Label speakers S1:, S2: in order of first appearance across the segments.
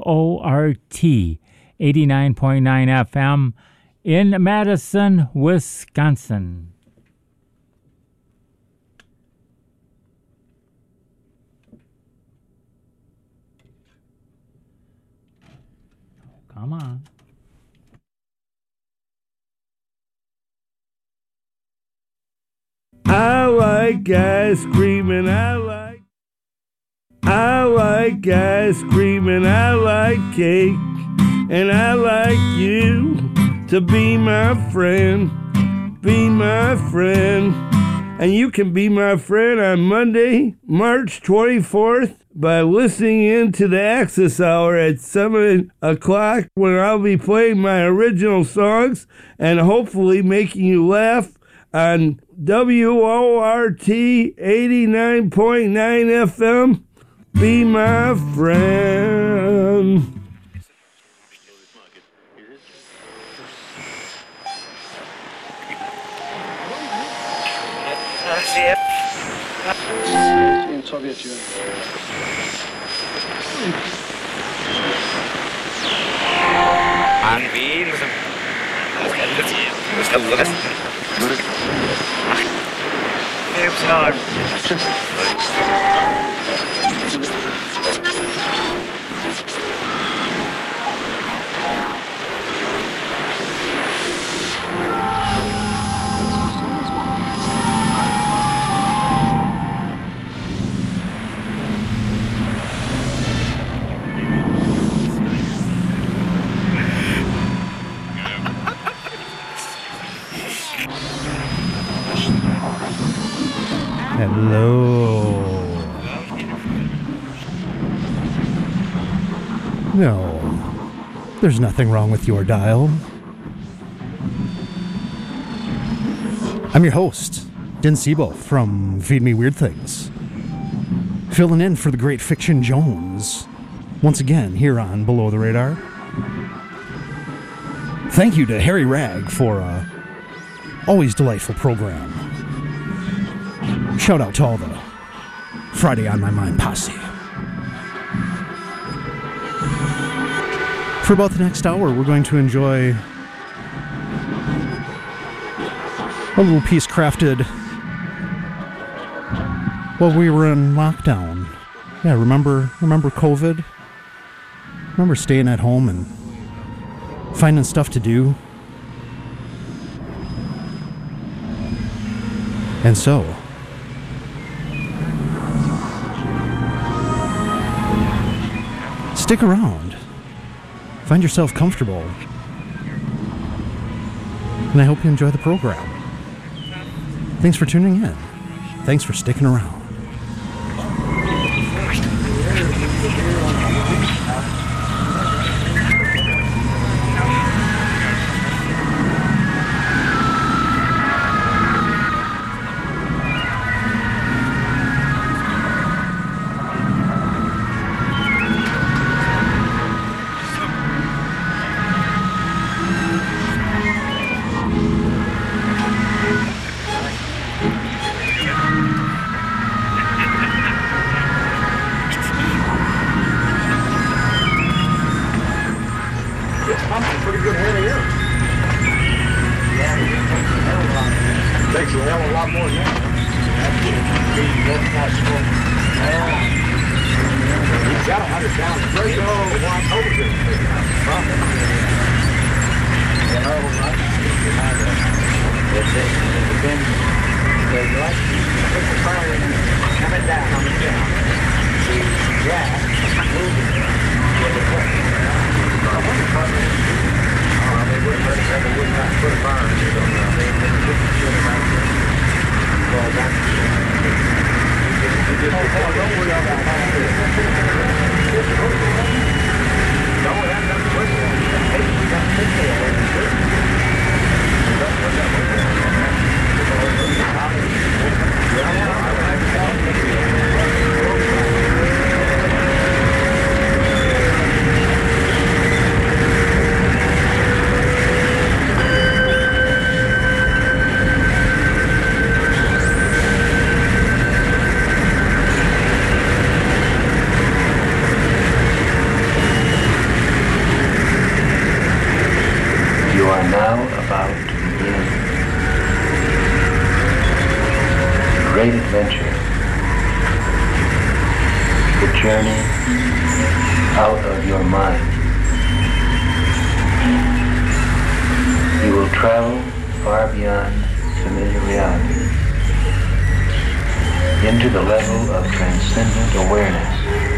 S1: 89.9 FM in Madison, Wisconsin. Come on.
S2: I like ice cream and I like ice cream and I like cake, and I like you to be my friend, and you can be my friend on Monday, March 24th by listening in to the Access Hour at 7 o'clock when I'll be playing my original songs and hopefully making you laugh on WORT 89.9 FM. Be my friend.
S3: In Soviet Union.
S4: Hello. No, there's nothing wrong with your dial. I'm your host, Den Sebo from Feed Me Weird Things, filling in for the great Fiction Jones, once again here on Below the Radar. Thank you to Harry Rag for a always delightful program. Shout out to all the Friday on My Mind posse. For about the next hour, we're going to enjoy a little piece crafted while we were in lockdown. Yeah, remember COVID? Remember staying at home and finding stuff to do? And so, stick around. Find yourself comfortable. And I hope you enjoy the program. Thanks for tuning in. Thanks for sticking around.
S3: out of your mind. You will travel far beyond familiar reality into the level of transcendent awareness.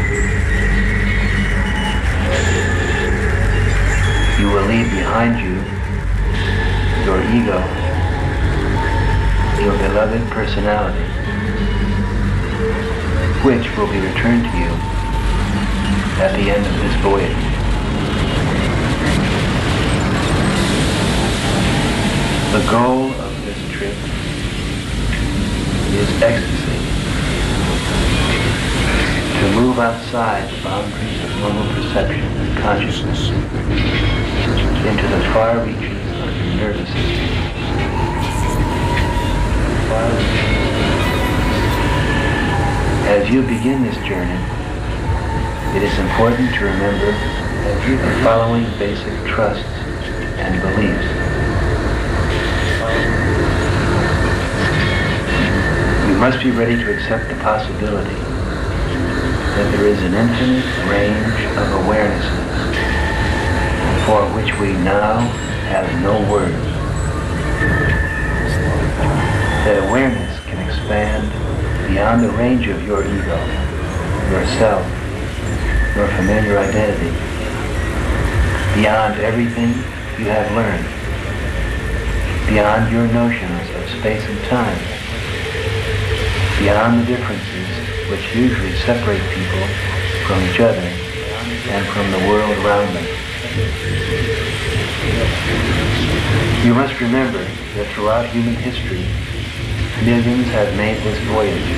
S3: You will leave behind you your ego, your beloved personality, which will be returned to you at the end of this voyage. The goal of this trip is ecstasy, to move outside the boundaries of normal perception and consciousness into the far reaches of your nervous system. As you begin this journey, it is important to remember the following basic trusts and beliefs. You must be ready to accept the possibility that there is an infinite range of awarenesses for which we now have no words. That awareness can expand beyond the range of your ego, yourself, your familiar identity, beyond everything you have learned, beyond your notions of space and time, beyond the differences which usually separate people from each other and from the world around them. You must remember that throughout human history, millions have made this voyage.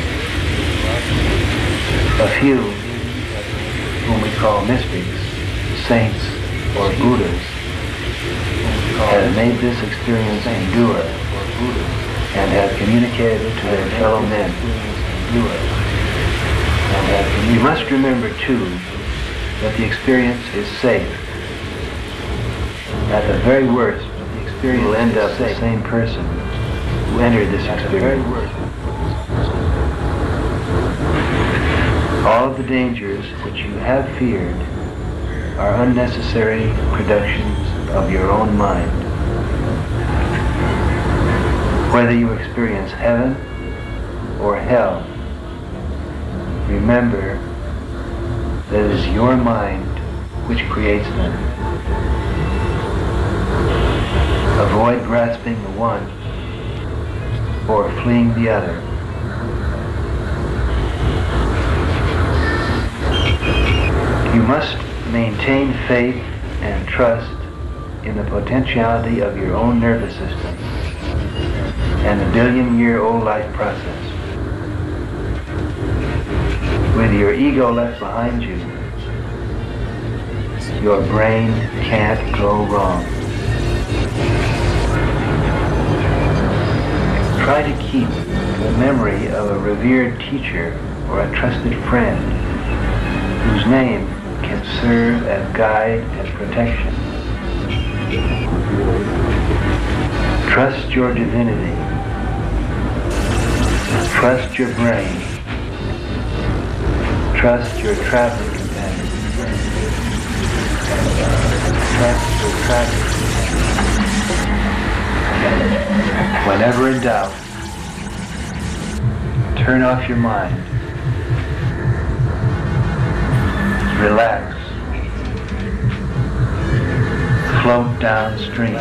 S3: A few, whom we call mystics, saints, or Buddhas, have made this experience endure and have communicated it to their fellow men. You must remember, too, that the experience is safe. At the very worst, the experience will end up the same person who entered this experience. All of the dangers which you have feared are unnecessary productions of your own mind. Whether you experience heaven or hell, remember that it is your mind which creates them. Avoid grasping the one or fleeing the other. You must maintain faith and trust in the potentiality of your own nervous system and the billion-year-old life process. With your ego left behind you, your brain can't go wrong. Try to keep the memory of a revered teacher or a trusted friend whose name can serve as guide and protection. Trust your divinity. Trust your brain. Trust your traveling companion. Trust your traveling companion. Whenever in doubt, turn off your mind. Relax. Float downstream.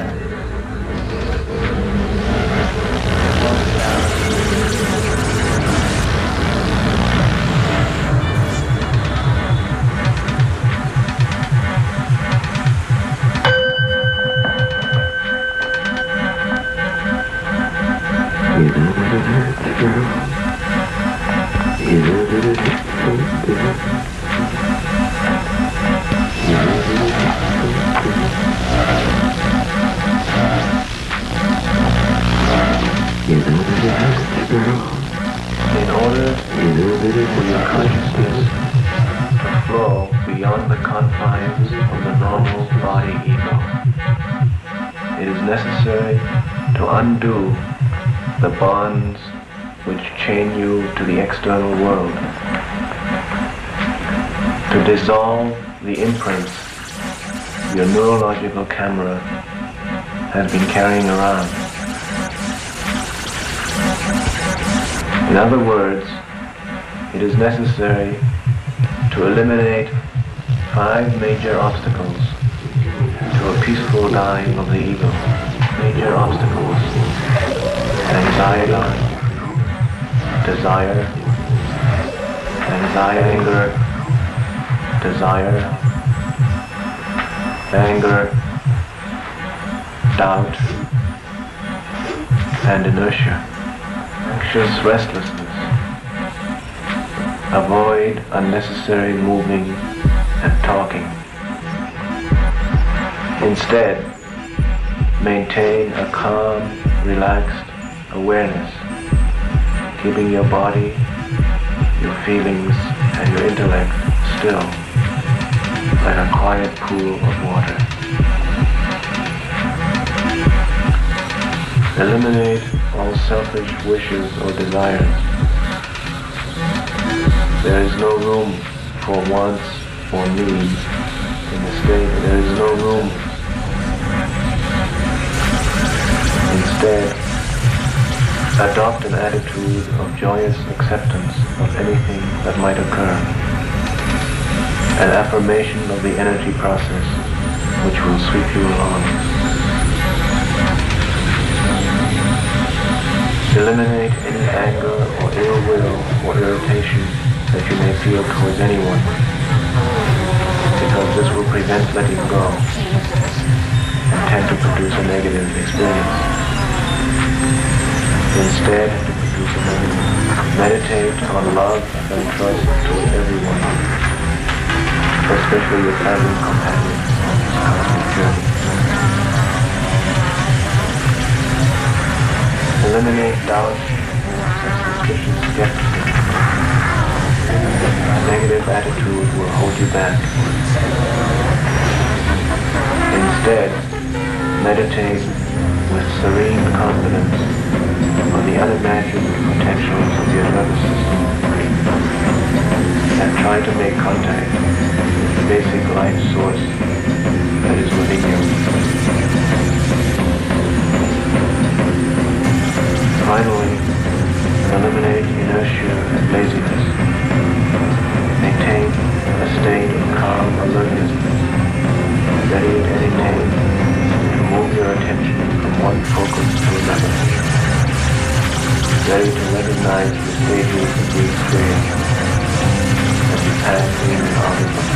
S3: In order for your consciousness to flow beyond the confines of the normal body ego, it is necessary to undo the bonds which chain you to the external world, to dissolve the imprints your neurological camera has been carrying around. In other words, it is necessary to eliminate 5 major obstacles to a peaceful dying of the ego. Major obstacles: anxiety, desire, anger, doubt, and inertia. Anxious restlessness. Avoid unnecessary moving and talking. Instead, maintain a calm, relaxed awareness, keeping your body, your feelings, and your intellect still, like a quiet pool of water. Eliminate all selfish wishes or desires. There is no room for wants or needs in the state. There is no room. Instead, adopt an attitude of joyous acceptance of anything that might occur, an affirmation of the energy process which will sweep you along. Eliminate any anger or ill will or irritation that you may feel towards anyone, because this will prevent letting go and tend to produce a negative experience. Instead, meditate on love and trust toward everyone, especially your traveling companions on this cosmic journey. Eliminate doubt and suspicious skepticism. A negative attitude will hold you back. Instead, meditate with serene confidence on the unimagined potentials of your nervous system and try to make contact with the basic life source that is within you. Finally, eliminate inertia and laziness. Maintain a state of calm alertness, ready at any name to move your attention from one focus to another, ready to recognize the stages of the experience as you pass in and out of them.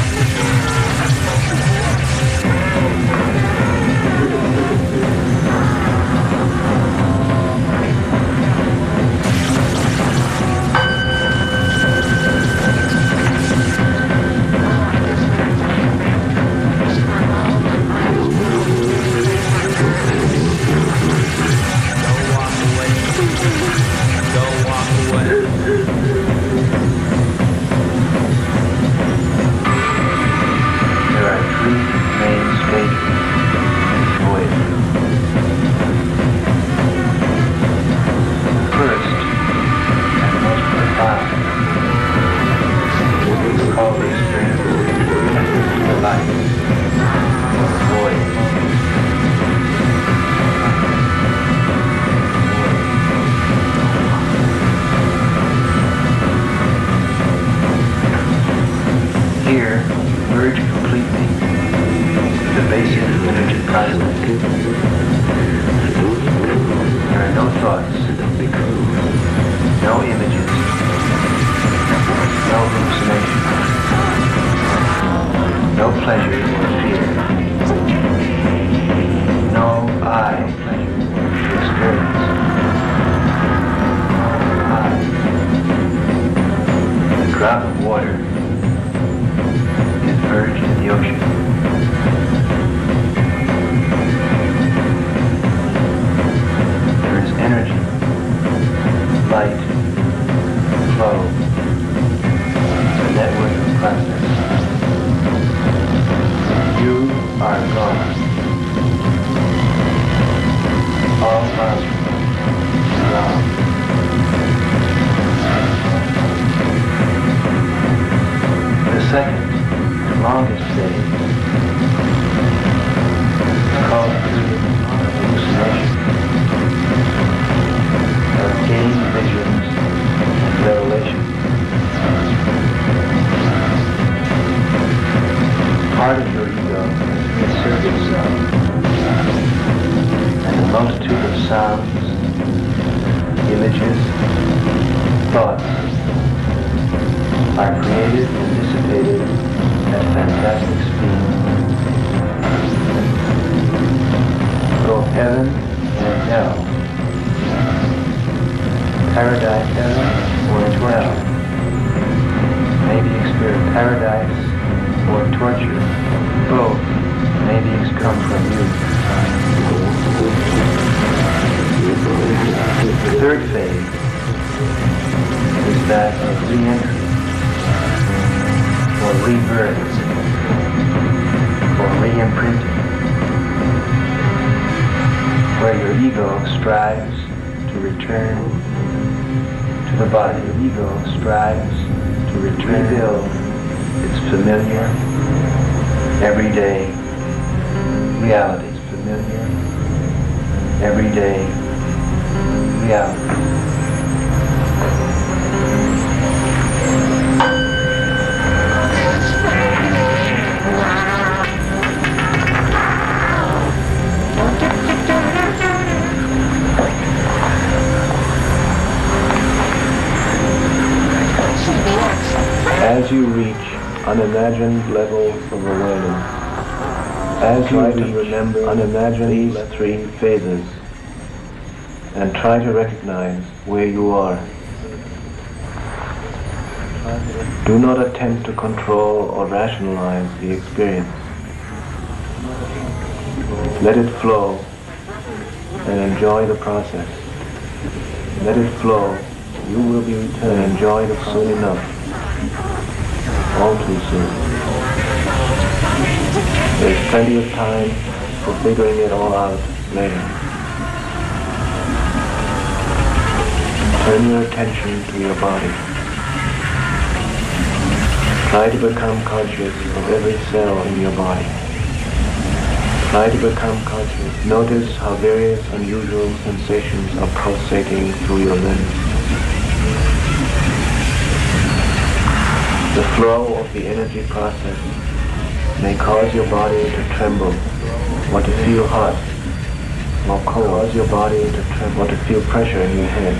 S3: Second and longest day your ego insert itself, and the multitude of sounds, images, thoughts are created and dissipated at fantastic speed. Both heaven and hell, paradise heaven or hell, may be experienced. Paradise or torture, both may be come from you. The third phase is that of re-entry, or rebirth, or re-imprinting, where your ego strives to return to the body. Your ego strives to rebuild its familiar, everyday reality. It's familiar, everyday reality. As you reach unimagined levels of awareness, as you try to remember unimagine these three phases, and try to recognize where you are. Do not attempt to control or rationalize the experience. Let it flow and enjoy the process. Let it flow. You will be returned and enjoy it soon enough. All too soon. There's plenty of time for figuring it all out later. Turn your attention to your body. Try to become conscious of every cell in your body. Try to become conscious. Notice how various unusual sensations are pulsating through your limbs. The flow of the energy process may cause your body to tremble or to feel hot or cold. Cause your body to tremble or to feel pressure in your head.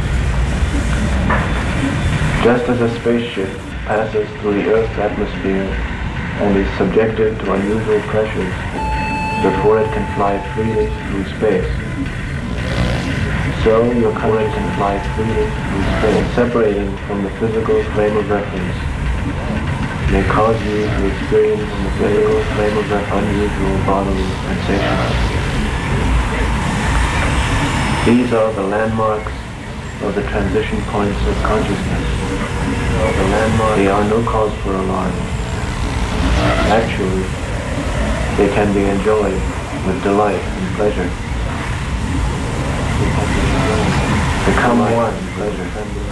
S3: Just as a spaceship passes through the Earth's atmosphere and is subjected to unusual pressures before it can fly freely through space, so your current can fly freely through space. Separating from the physical frame of reference may cause you to experience the physical frame of reference unusual bodily sensations. These are the landmarks of the transition points of consciousness. They are no cause for alarm. Actually, they can be enjoyed with delight and pleasure. Become one, pleasure.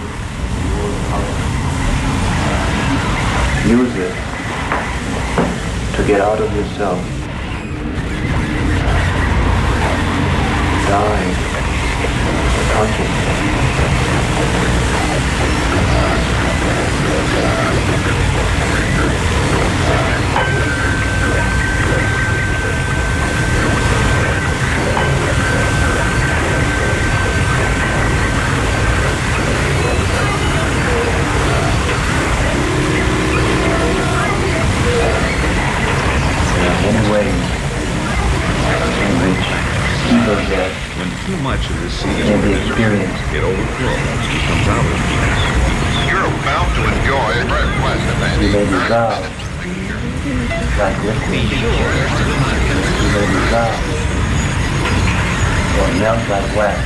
S3: Use it to get out of yourself. Die consciously.
S5: When too much of the sea is
S3: can be experienced,
S5: it overflows, becomes out of place.
S6: You're about to enjoy a great pleasure,
S3: you may
S6: baby.
S3: dissolve like liquid. You may dissolve or melt like wax,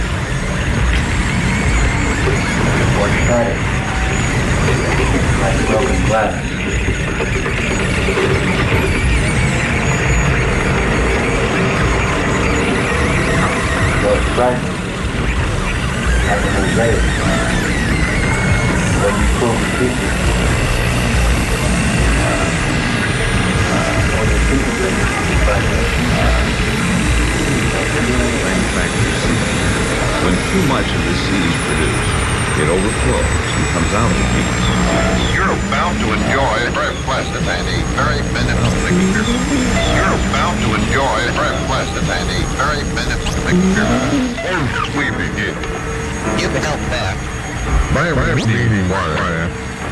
S3: or shatter like broken glass. Or fragment like a mosaic when you pull the pieces. Or the pieces of the fragment.
S5: When too much of the seed is produced, It overflows and comes out of the penis.
S6: You're about to enjoy a very pleasant and a very beneficial experience. You're about to enjoy a very pleasant and a very beneficial experience. As we begin,
S7: You can help that.
S6: by meaning why.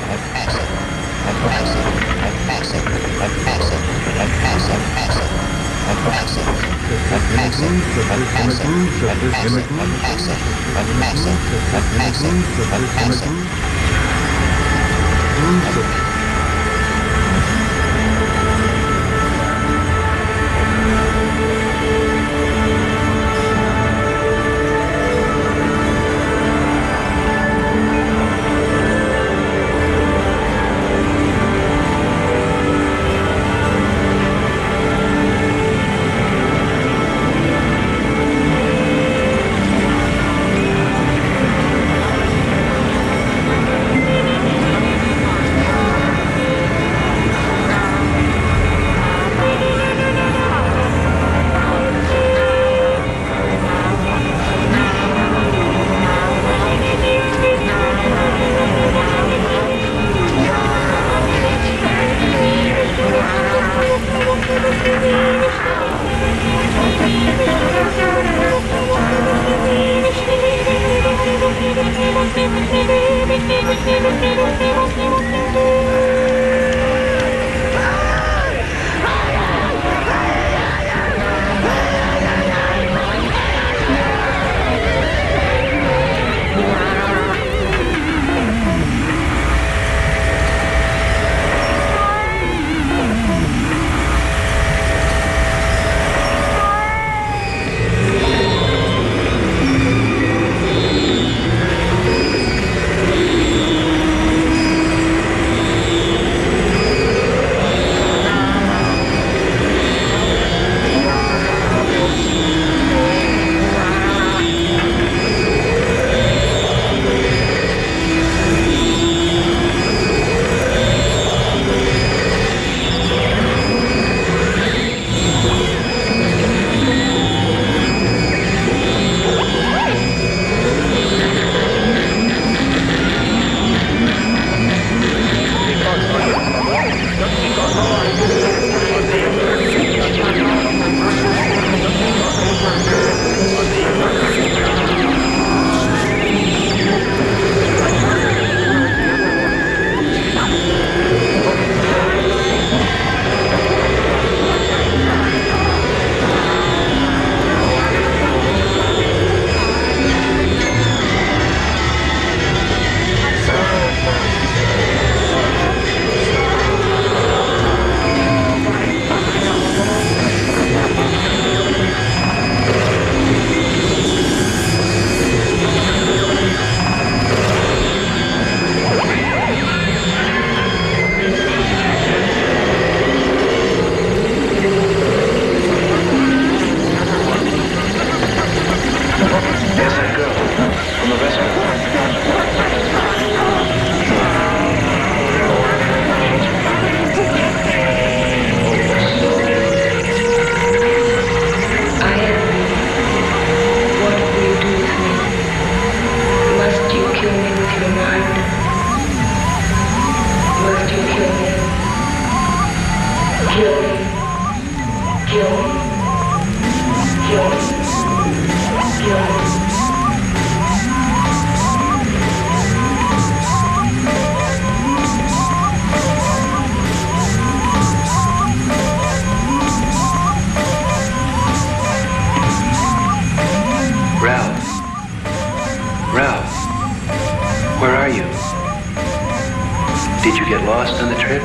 S3: Did you get lost on the trip?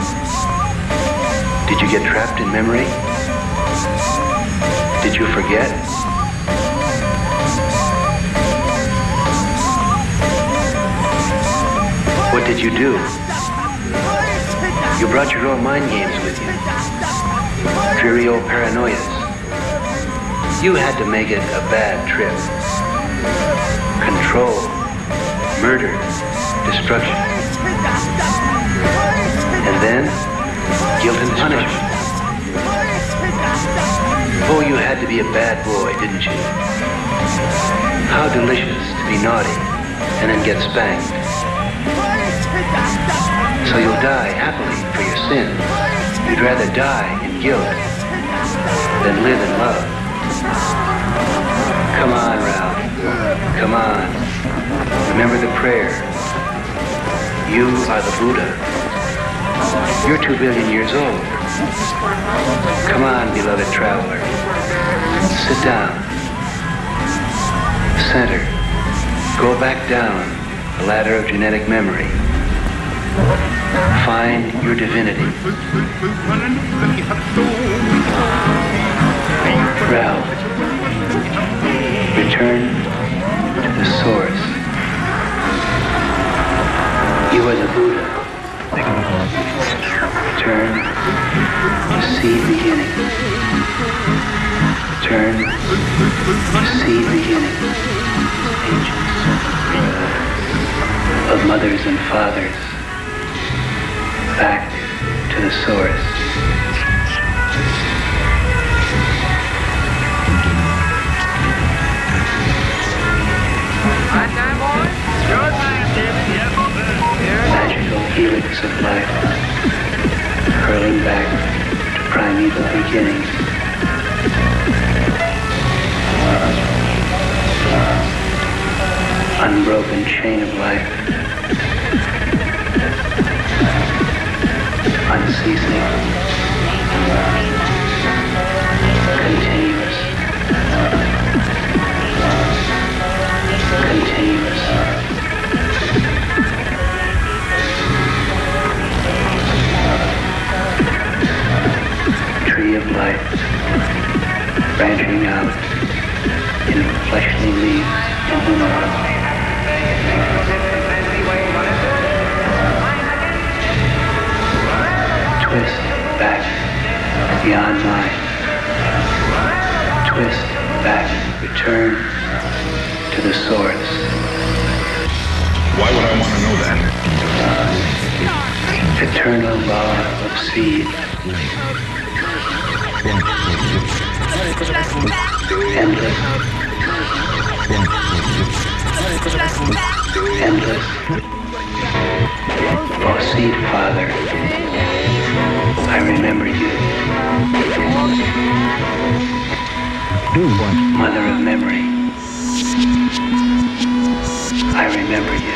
S3: Did you get trapped in memory? Did you forget? What did you do? You brought your own mind games with you. Dreary old paranoias. You had to make it a bad trip. Control, murder, destruction. And then, guilt and punishment. Oh, you had to be a bad boy, didn't you? How delicious to be naughty and then get spanked. So you'll die happily for your sins. You'd rather die in guilt than live in love. Come on, Ralph. Come on. Remember the prayer. You are the Buddha. You're 2 billion years old. Come on, beloved traveler. Sit down. Center. Go back down the ladder of genetic memory. Find your divinity. Ralph, return to the source. You are the Buddha. Return to seed beginning. Return to seed beginning. Ancient of mothers and fathers. Back to the source. Magical helix of life, hurling back to primeval beginnings. Unbroken chain of life, unceasing, continuous, continuous. Tree of life, branching out in fleshly leaves and minerals. Twist back beyond mind. Twist back, return to the source.
S6: Why would I want to know that?
S3: Eternal law of seed. Endless. Endless. Oh, seed father, I remember you. Mother of memory, I remember you.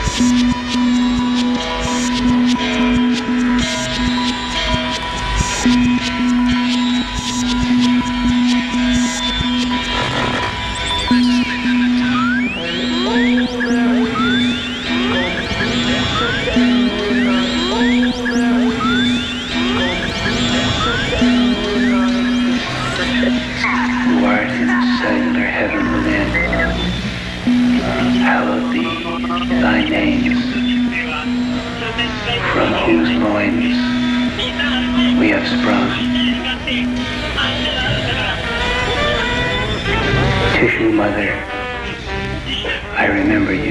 S3: Hallowed be thy name, from whose loins we have sprung. Tissue mother, I remember you.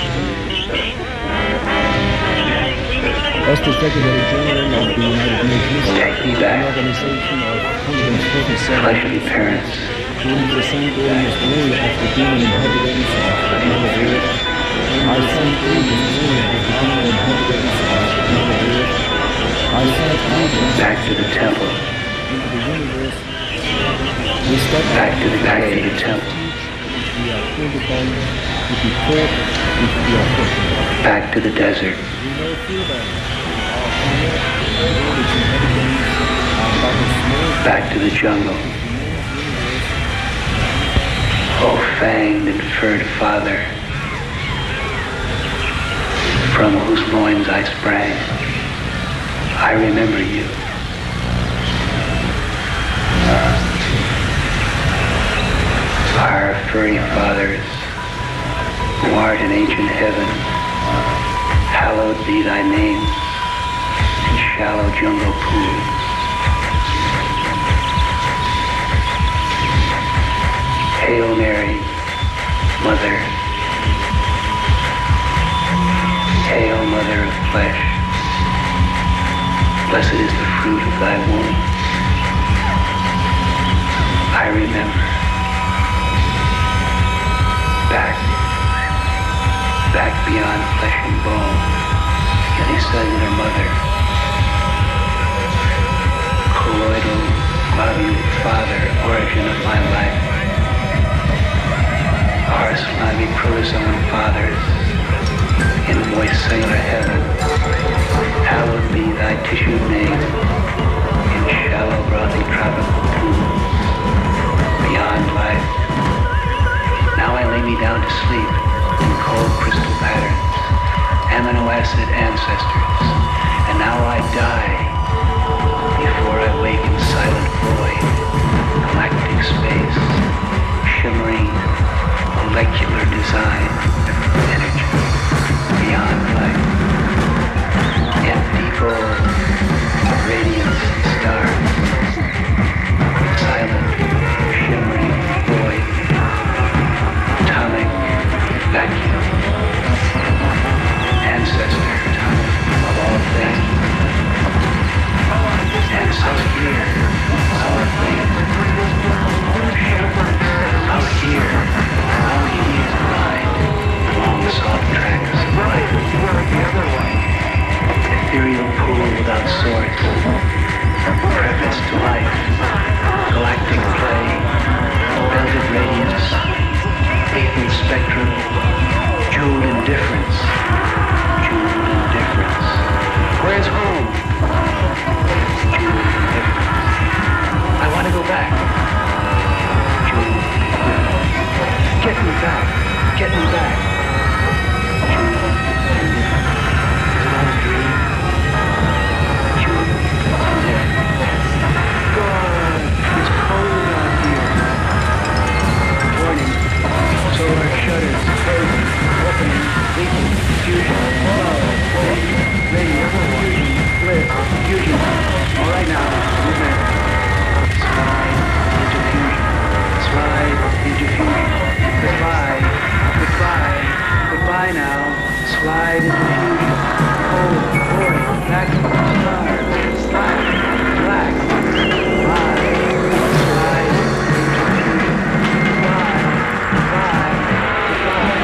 S8: As the Secretary General of the United Nations,
S3: Take me back,
S8: an organization of 147
S3: fleshly parents,
S8: during the same glorious glory of the demon inhabitants of another earth, I sent thee the glory of the demon inhabitants of another earth. I sent angels
S3: back to the temple,
S8: into the universe. We step
S3: back to the temple,
S8: we are called upon to be taught and to be offered.
S3: back to the desert,
S8: We know through them our planet, all its inhabitants are but a small
S3: back to the jungle. O fanged and furred father, from whose loins I sprang, I remember you. Our furry fathers, who art in ancient heaven, hallowed be thy name in shallow jungle pools. Hail Mary, Mother. Hail, Mother of flesh. Blessed is the fruit of thy womb. I remember. Back beyond flesh and bone, unicellular mother, colloidal globule father, origin of my life, our slimy protozoan fathers, in moist cellular heaven, hallowed be thy tissued name, in shallow brothy tropical pools, beyond life. Now I lay me down to sleep in cold crystal patterns, amino acid ancestors, and now I die before I wake in silent void, galactic space, shimmering molecular design, energy, beyond life, empty bowl, radiance stars, silent, shimmering void, atomic vacuum, ancestor of all things, ancestor here, all things, out here, blind, along the soft tracks of life, ethereal pool without source, preface to life, galactic play, belted radiance, eighth spectrum, jeweled indifference, where's home? Jeweled indifference, I want to go back, jeweled indifference, get me back, get me back, jeweled indifference, is it all a dream? Jeweled indifference, God, it's cold out here, warning, solar shutters, closing, opening, leaking, fusion, radio, fusion, bliss, fusion. All right now, movement. Slide into fusion. Slide into fusion. Goodbye. Goodbye. Goodbye now. Slide into fusion. Cold, void, vacuum, stars, slide, black. Goodbye. Slide into fusion. Goodbye. Goodbye. Goodbye.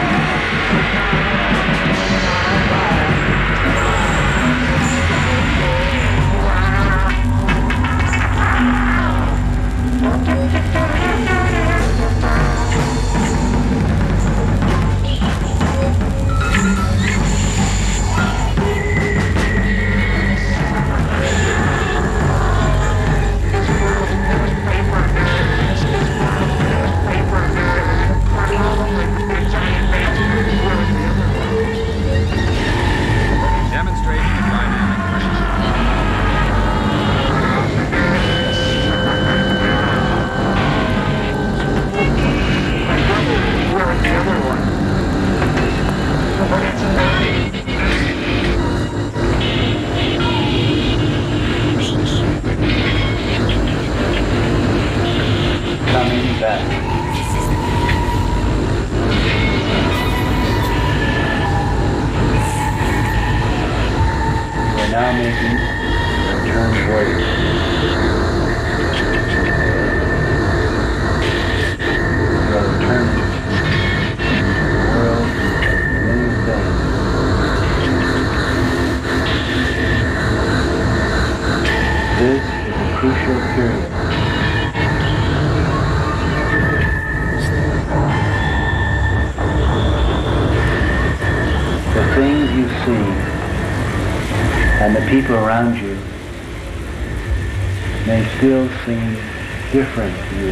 S3: People around you may still seem different to you.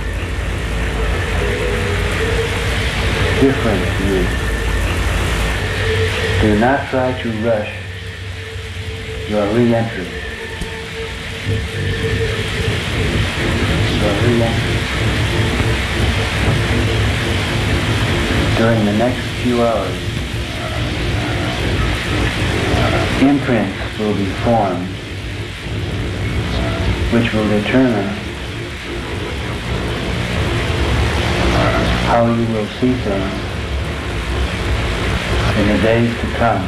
S3: Different to you. Do not try to rush your re-entry. Your re-entry. During the next few hours, imprints will be formed which will determine how you will see things in the days to come.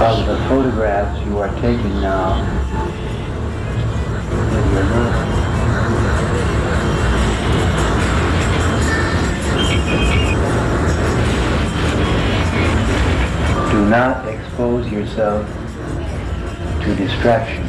S3: because of the photographs you are taking now with your mirror. Do not expose yourself to distraction.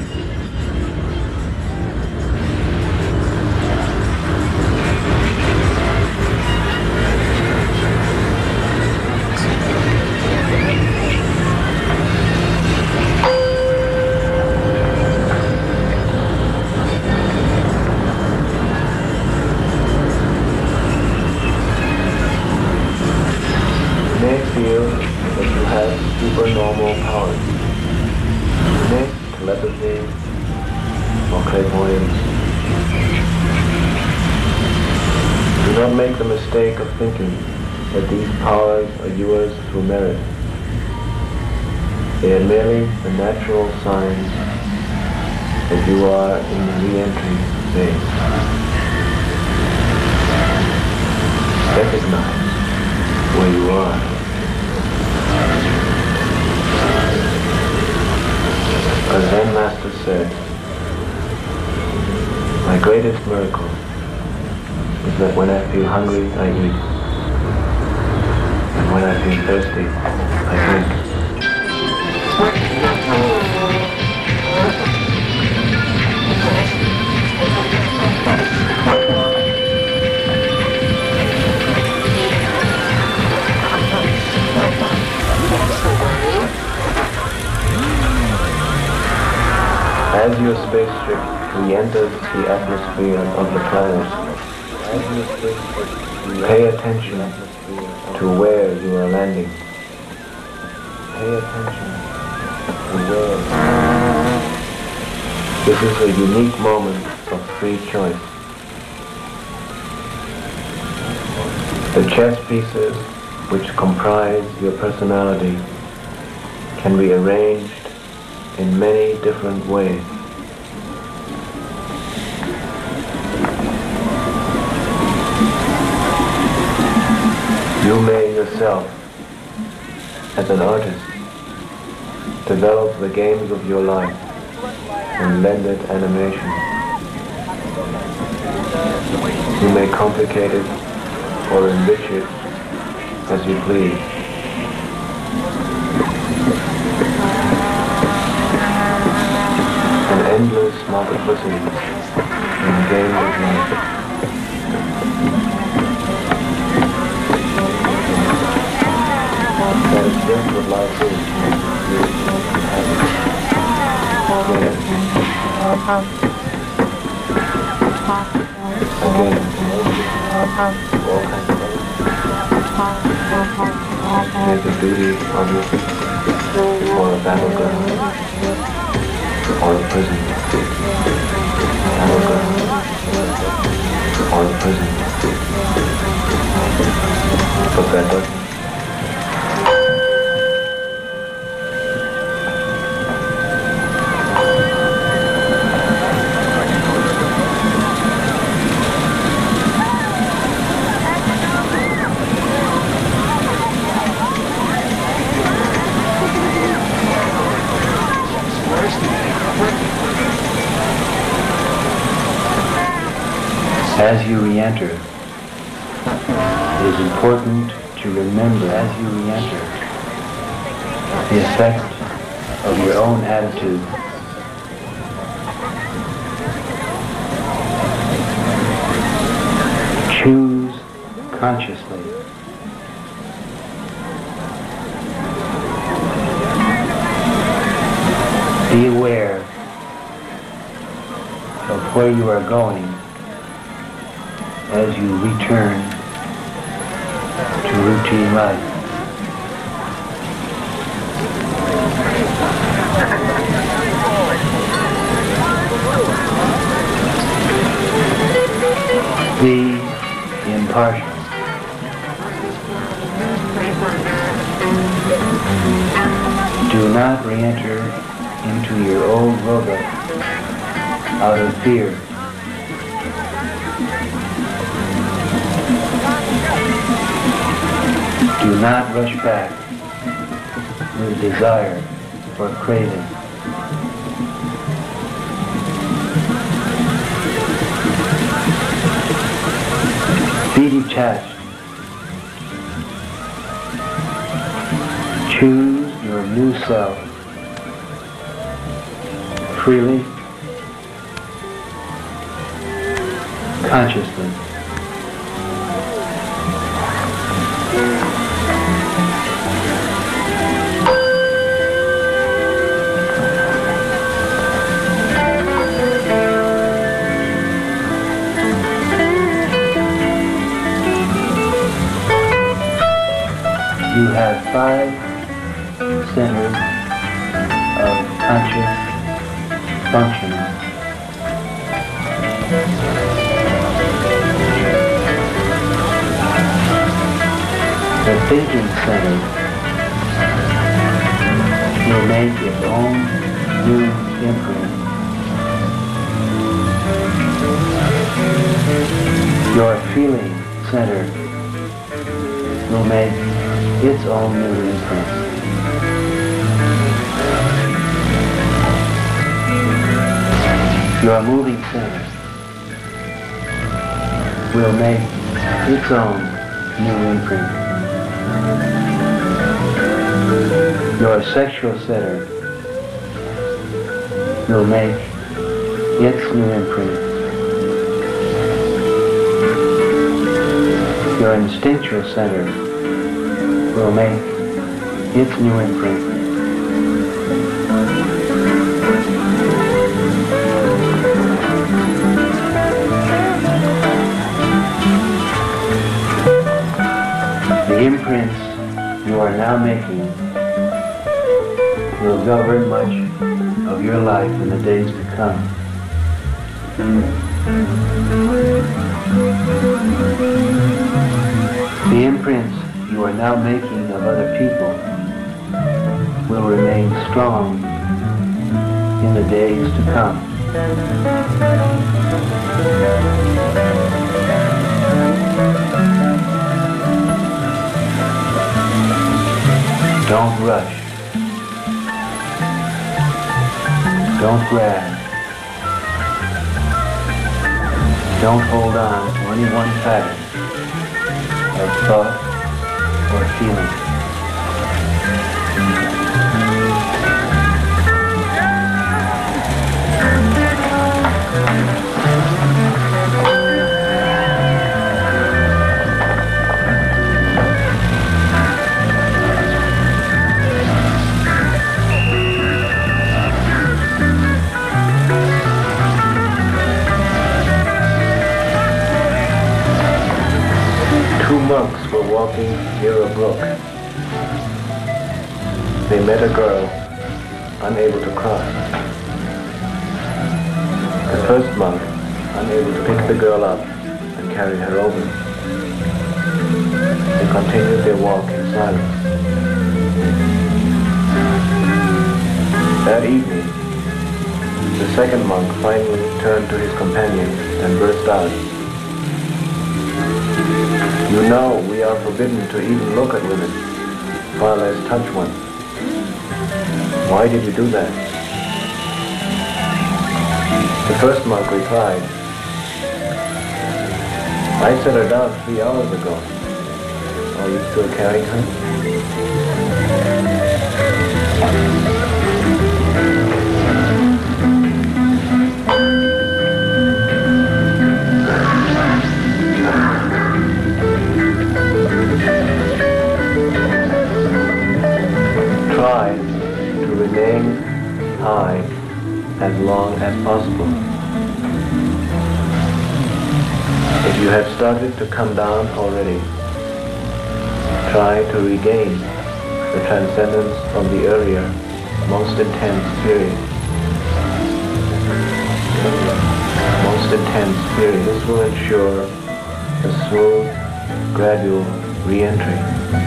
S3: You may feel that you have supernormal powers. You may telepathy or clairvoyance. Do not make the mistake of thinking that these powers are yours through merit. They are merely the natural signs that you are in the re-entry phase. Recognize where you are. As Zen Master said, my greatest miracle is that when I feel hungry, I eat. And when I feel thirsty, I drink. As your spaceship re-enters the atmosphere of the planet, pay attention to where you are landing. Pay attention to where. This is a unique moment of free choice. The chess pieces which comprise your personality can be arranged in many different ways. You may yourself, as an artist, develop the games of your life and lend it animation. You may complicate it or enrich it as you please. An endless multiplicity in the game of life. That is just what life is. Again, all kinds of things. There's a duty, obviously, or a battleground, or a prison. Battleground, or a prison. But that doesn't. As you re-enter, it is important to remember as you re-enter the effect of your own attitude. Choose consciously. Be aware of where you are going as you return to routine life. Be impartial. Do not re-enter into your old robot out of fear. Do not rush back with desire or craving. Be detached. Choose your new self freely, consciously. You have 5 centers of conscious functioning. The thinking center will make its own new imprint. Your feeling center will make its own new imprint. Your moving center will make its own new imprint. Your sexual center will make its new imprint. Your instinctual center will make its new imprint. The imprints you are now making will govern much of your life in the days to come. The imprints you are now making of other people will remain strong in the days to come. Don't rush. Don't grab. Don't hold on to any one pattern of thought or feeling. Two monks were walking near a brook. They met a girl unable to cross. The first monk, unable to pick the girl up and carry her over. They continued their walk in silence. That evening, the second monk finally turned to his companion and burst out, "You know we are forbidden to even look at women, far less touch one. Why did you do that?" The first monk replied, "I set her down 3 hours ago. Are you still carrying her?" Try to remain high as long as possible. If you have started to come down already, try to regain the transcendence of the earlier, most intense period. Most intense period. This will ensure a smooth, gradual re-entry.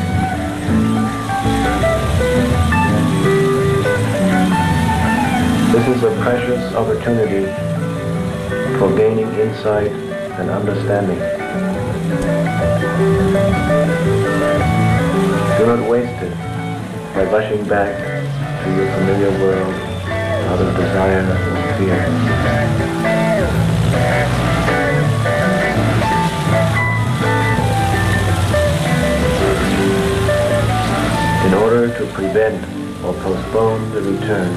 S3: This is a precious opportunity for gaining insight and understanding. Do not waste it by rushing back to to your familiar world out of desire or fear. In order to prevent or postpone the return,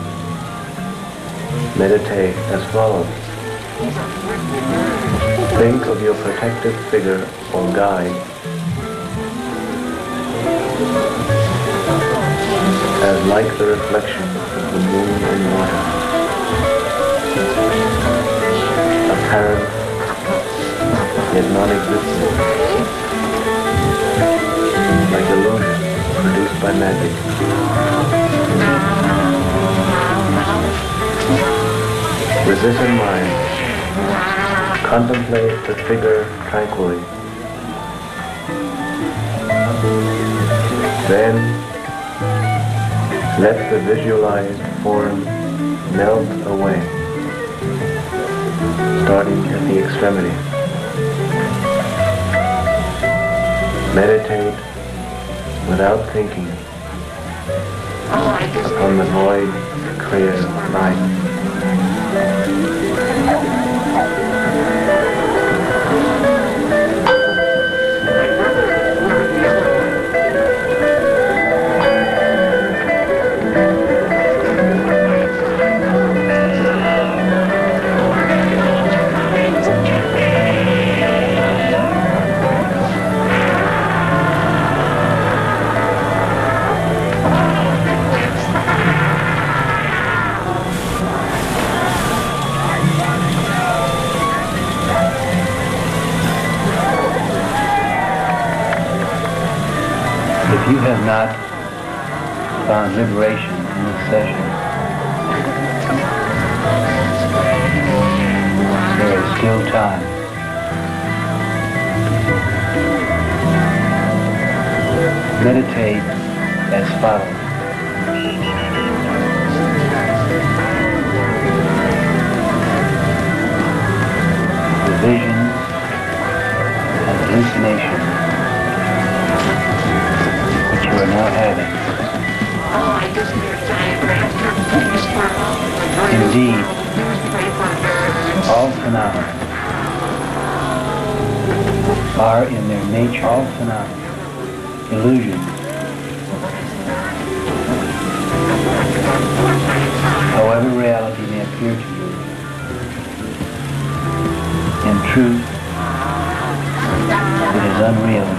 S3: meditate as follows. Think of your protective figure or guide as like the reflection of the moon in water, apparent yet non-existent, like illusion produced by magic. With this in mind, contemplate the figure tranquilly. Then, let the visualized form melt away, starting at the extremity. Meditate without thinking upon the void, clear light. If you have not found liberation in this session, there is still time. Meditate as follows. The visions and hallucinations you are now having. Indeed, all phenomena are in their nature, all phenomena, illusions. However reality may appear to you, in truth, it is unreal.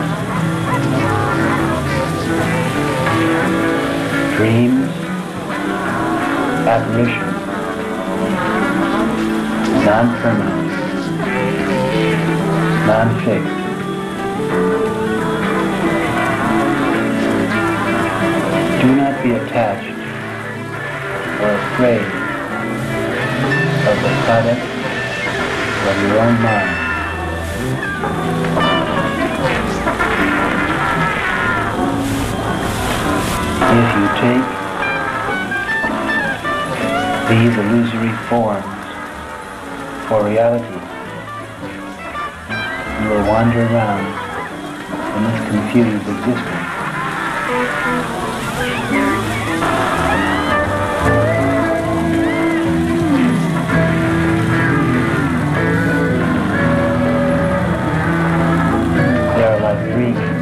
S3: Dreams, apparitions, non-permanent, non-fixed. Do not be attached or afraid of the product of your own mind. If you take these illusory forms for reality, you will wander around in this confused existence. They are like dreams,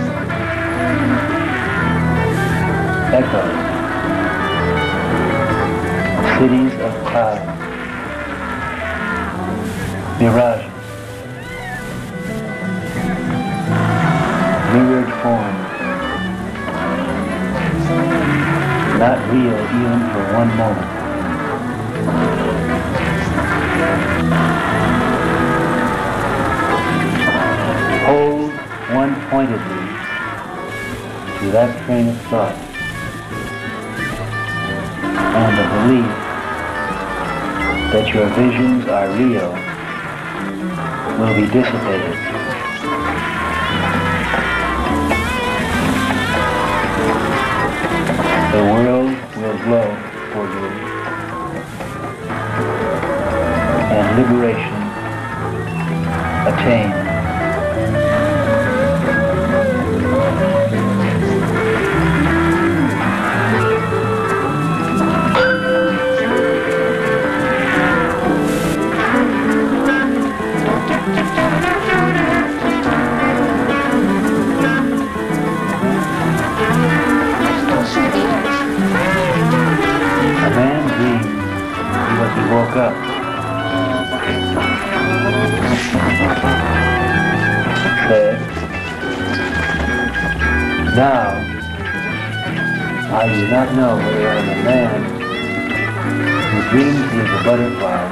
S3: echoes, cities of clouds, mirages, mirrored forms, not real even for one moment. Hold one pointedly to that train of thought, and the belief that your visions are real will be dissipated. The world will glow for you, and liberation attained. woke up. Said, now, I do not know whether I am a man who dreams he is a butterfly,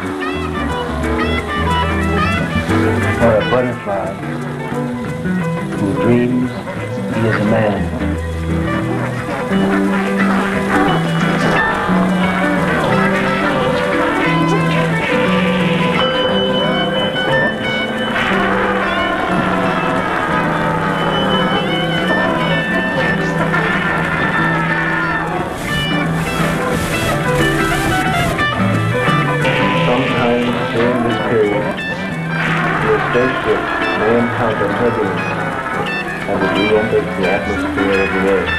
S3: or a butterfly who dreams he is a man.
S9: Spaceship may encounter turbulence as it re-enters the atmosphere of the Earth.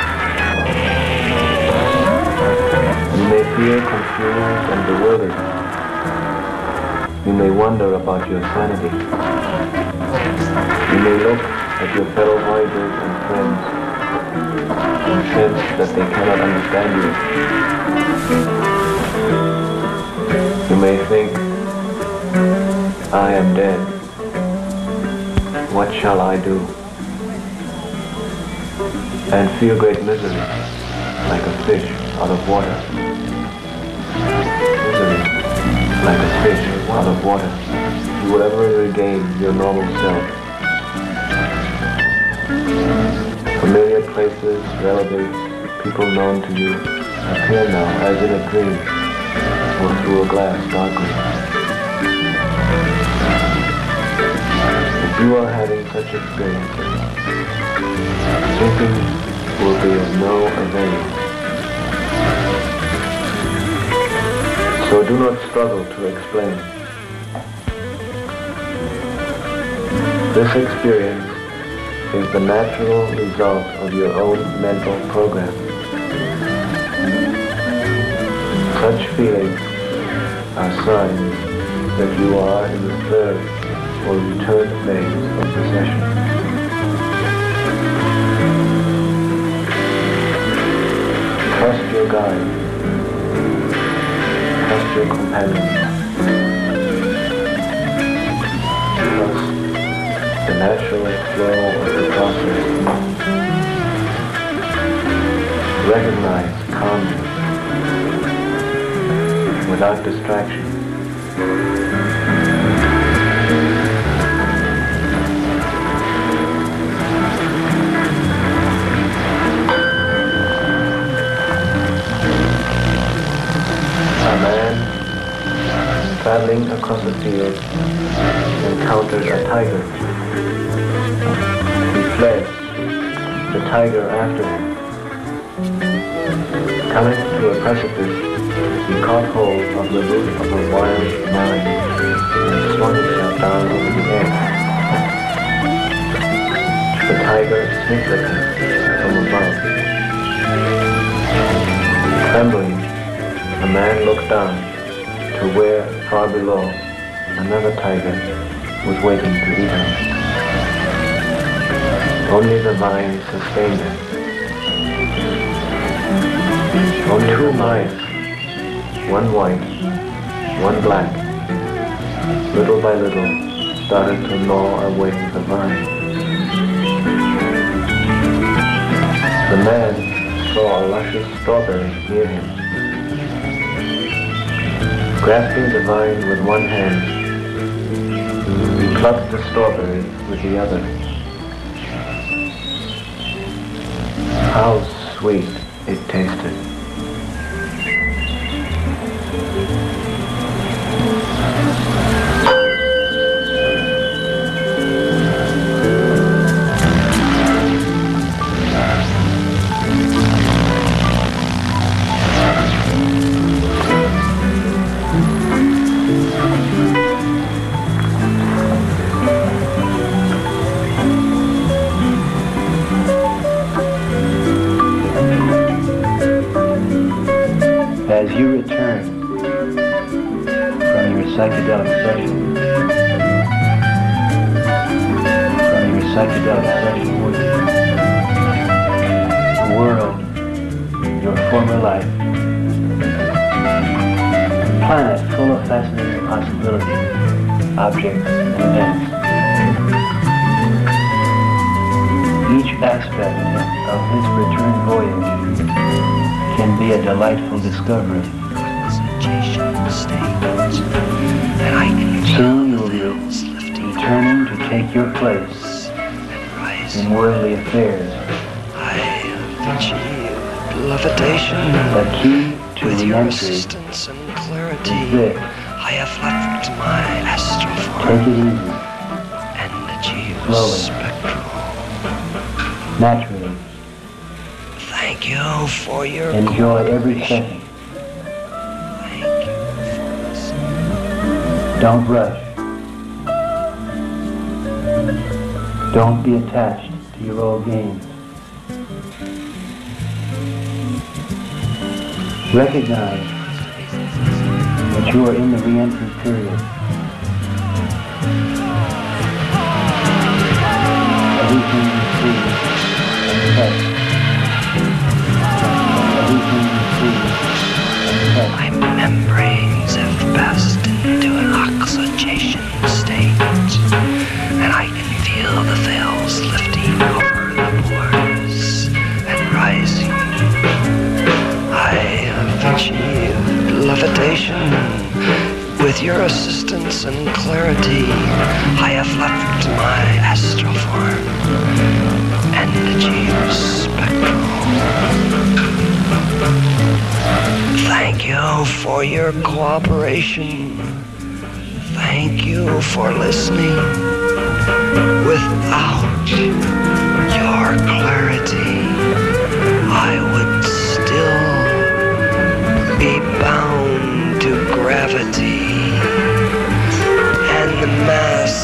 S9: You may feel confused and bewildered. You may wonder about your sanity. You may look at your fellow voyagers and friends and sense that they cannot understand you. You may think, I am dead. What shall I do? And feel great misery, like a fish out of water. Misery, like a fish out of water. You will ever regain your normal self. Familiar places, relatives, people known to you, appear now as in a dream, or through a glass darkly. If you are having such experiences, thinking will be of no avail. So do not struggle to explain. This experience is the natural result of your own mental program. Such feelings are signs that you are in the third or return phase of possession. Trust your guide. Trust your companion. Trust the natural flow of the process. Recognize calmly, without distraction. A man traveling across a field encountered a tiger. He fled, the tiger after him. Coming to a precipice, he caught hold of the root of a wild vine and swung himself down over the edge. The tiger sniffed at him from above. Trembling, the man looked down to where, far below, another tiger was waiting to eat him. Only the vine sustained him. Only 2 mice, one white, one black, little by little, started to gnaw away the vine. The man saw a luscious strawberry near him. Grasping the vine with one hand, he plucked the strawberry with the other. How sweet it tasted. As you return from your psychedelic session, the world, your former life,
S3: planet full of fascinating possibilities, objects, and events. Each aspect of this return voyage can be a delightful discovery. Soon you will be returning to take your place in worldly affairs.
S10: I have achieved levitation.
S3: The key to
S10: with
S3: the
S10: your
S3: entry
S10: assistance and clarity.
S3: is this.
S10: I have left my astral
S3: Take
S10: form
S3: it easy,
S10: and achieved
S3: slowly,
S10: spectral.
S3: naturally.
S10: Thank you for your
S3: Enjoy every
S10: cooperation.
S3: second.
S10: Thank you for listening.
S3: Don't rush. Don't be attached to your old games. Recognize that you are in the re-entry period. Everything you see and touch. Everything you see and touch.
S10: My membranes have passed into an oxidation state, and I can feel the veils lifting over the pores and rising. I have achieved levitation. With your assistance and clarity, I have left my astral form and achieved spectral. Thank you for your cooperation. Thank you for listening. Without your clarity, I would still be bound to gravity and the mass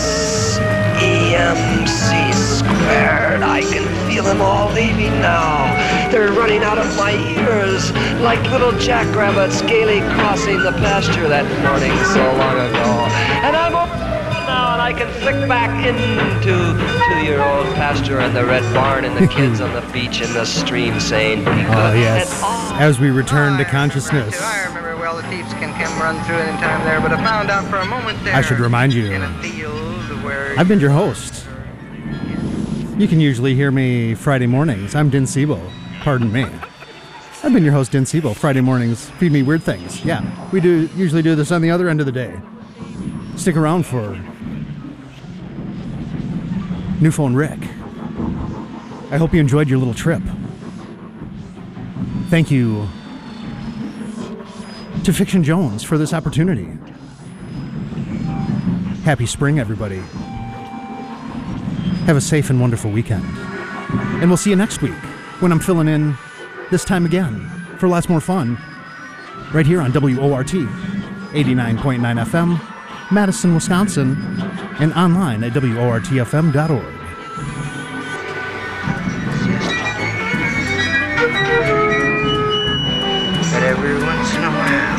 S10: EMC squared. I can feel them all leaving now. They're running out of my ears like little jackrabbits gaily crossing the pasture that morning so long ago. And I'm over now, and I can flick back into your old pasture and the red barn and the kids on the beach and the stream saying, "Be good."
S4: Oh, yes. As we return to consciousness,
S11: I remember well the thieves can come run through any time there, but I found out for a moment there.
S4: I should remind you,
S11: in a field where
S4: I've been your host. You can usually hear me Friday mornings. I'm Din Sebo. Pardon me. I've been your host, Din Sebo. Friday mornings, feed me weird things. Yeah, we usually do this on the other end of the day. Stick around for New Phone Rick. I hope you enjoyed your little trip. Thank you to Fiction Jones for this opportunity. Happy spring, everybody. Have a safe and wonderful weekend. And we'll see you next week when I'm filling in this time again for lots more fun right here on WORT 89.9 FM, Madison, Wisconsin, and online at WORTFM.org.
S11: But every once in a while.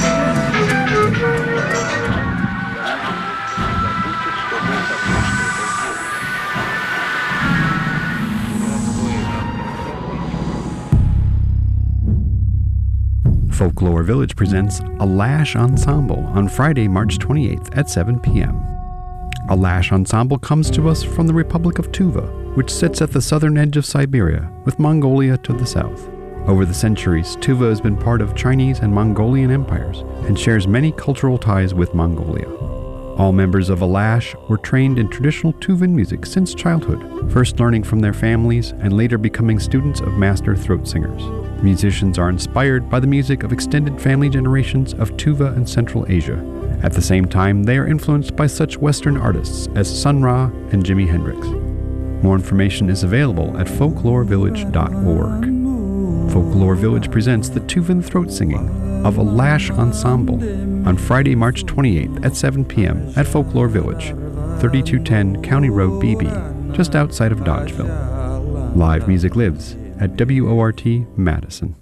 S12: Folklore Village presents A Lash Ensemble on Friday, March 28th at 7 p.m. A Lash Ensemble comes to us from the Republic of Tuva, which sits at the southern edge of Siberia, with Mongolia to the south. Over the centuries, Tuva has been part of Chinese and Mongolian empires and shares many cultural ties with Mongolia. All members of A Lash were trained in traditional Tuvan music since childhood, first learning from their families and later becoming students of master throat singers. Musicians are inspired by the music of extended family generations of Tuva and Central Asia. At the same time, they are influenced by such Western artists as Sun Ra and Jimi Hendrix. More information is available at folklorevillage.org. Folklore Village presents the Tuvan throat singing of A Lash Ensemble on Friday, March 28th at 7 p.m. at Folklore Village, 3210 County Road BB, just outside of Dodgeville. Live music lives at WORT Madison.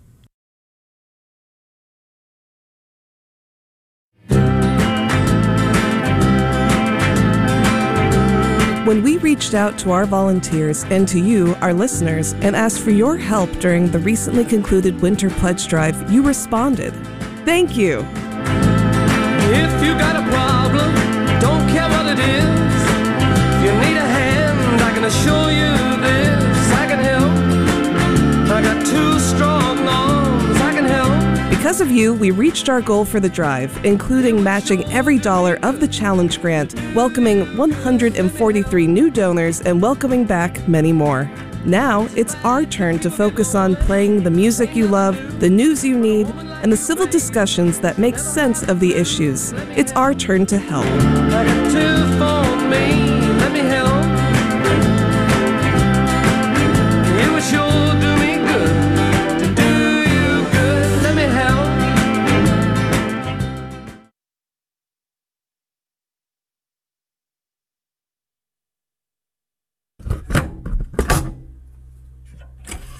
S13: When we reached out to our volunteers and to you, our listeners, and asked for your help during the recently concluded Winter Pledge Drive, you responded. Thank you.
S14: If you got a problem, don't care what it is. If you need a hand, I can assure you this. I can help. I got two strong arms. I can help.
S13: Because of you, we reached our goal for the drive, including matching every dollar of the challenge grant, welcoming 143 new donors, and welcoming back many more. Now, it's our turn to focus on playing the music you love, the news you need, and the civil discussions that make sense of the issues. It's our turn to help.
S14: I got two for me.